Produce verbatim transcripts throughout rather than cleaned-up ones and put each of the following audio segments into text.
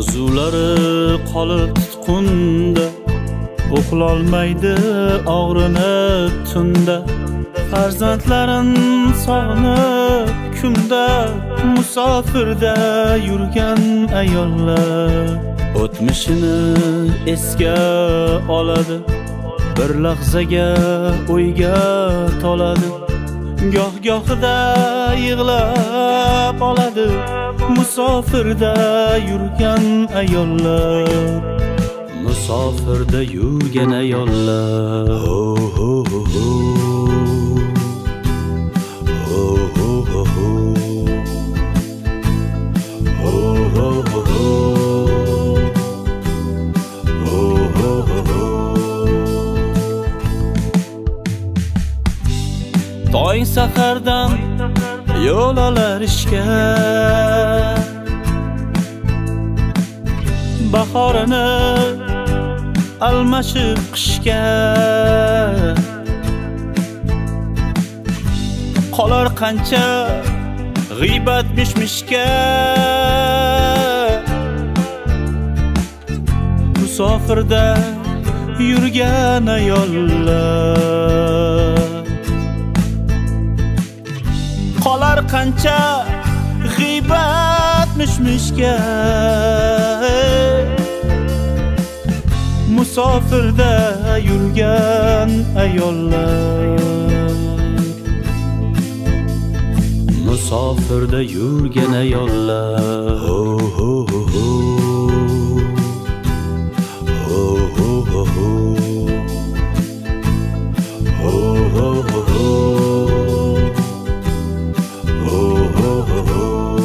orzulari qolib tutqunda, uxlolmaydi og'rinib tunda. Farzandlarin sog'inib kunda, musofirda yurgan ayollar o'tmishini esga oladi, bir lahzaga o'yga toladi. Goh-gohida yig'lab oladi, musofirda yurgan ayollar, musofirda yurgan ayollar. Ho ho ho ho. Ho ho ho ho. Ho ho ho ho. Ho ho ho ho. To'y sahardan yo'l olar ishga, bahorini almashib qishga, qolar qancha g'iybat mishmishga. Musofirda yurgan ayollar, qolar qancha g'iybat mishmishga. Musofirda yurgan ayollar, musofirda yurgan ayollar. Ho ho ho ho. Ho ho ho ho. Ho ho ho ho. Ho ho ho ho.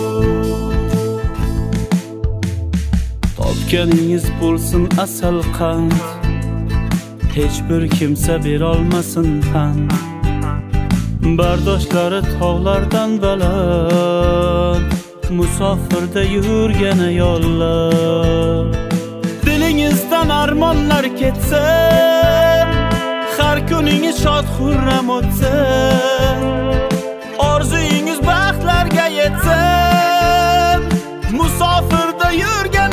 Topganingiz bo'lsin asal qand, hech bir kimsa berolmasin pand. Bardoshlari tog'lardan baland, musofirda yurgan ayollar. Dilingizdan armonlar ketsin, har kuningiz shod xurram o'tsin, orzuyingiz baxtlarga yetsin. Musofirda yurgan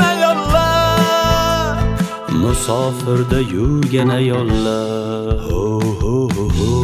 ayollar, musofirda yurgan ayollar. Ho ho ho ho.